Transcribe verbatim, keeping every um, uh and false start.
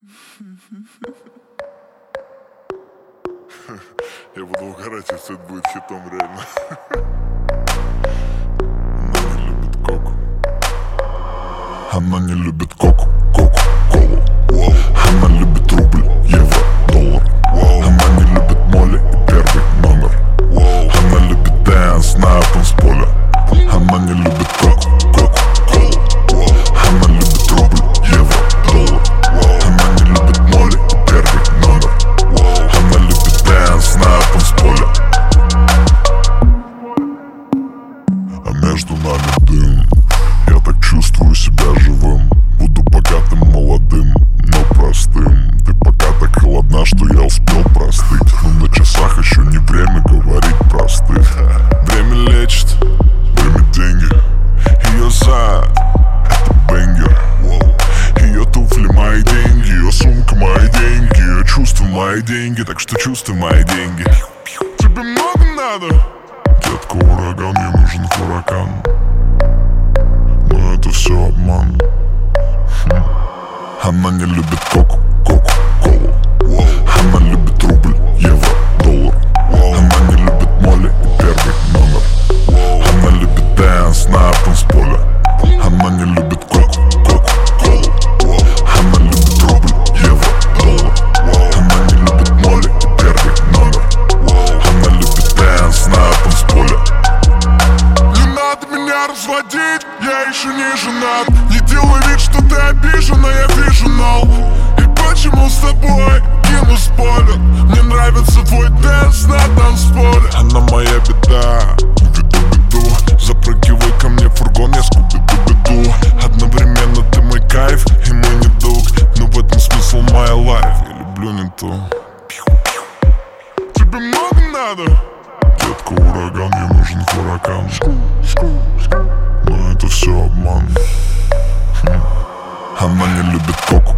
Я буду угорать, если это будет хитом, реально. Она не любит коку. Она не любит коку, коку, колу. Она любит рубль, евро, доллар. Она не любит моли и первый номер. Она любит дэнс на танцполе. Она не любит коку, коку, колу. Она любит рубль, евро, доллар. Она не любит моли и первый номер. Она любит дэнс на танцполе. А между нами дым. Я так чувствую себя живым. Буду богатым, молодым, но простым. Ты пока так холодна, что я успел простыть. Но на часах еще не время говорить простых. Время лечит, время деньги. Ее зад — это бенгер. Ее туфли — мои деньги. Ее сумка — мои деньги. Ее чувства — мои деньги. Так что чувствуй мои деньги. Тебе много надо? Детка, ураган, ей нужен хуракан. Но это все обман. хм. Она не любит коку, коку, колу. Она любит рубль, евро, доллар. Она не любит моли и первый номер. Она любит дэнс на танцполе. Она не любит коку, коку, колу. Она любит рубль, евро, доллар. Она не любит моли и первый номер. Она любит дэнс на танцполе. Не надо меня разводить, я еще не женат. Не делай вид, что ты обижена, я вижу нол. И почему с тобой кину спойлер? Мне нравится твой дэнс на танцполе. Она моя беда, веду беду. Запрыгивай ко мне в фургон, я скуби-ду-беду. Одновременно ты мой кайф и мой недуг. Но в этом смысл моя лайф, я люблю не ту. Тебе много надо? Детка, ураган, ей нужен хуракан. Но это все обман. хм. Она не любит коку,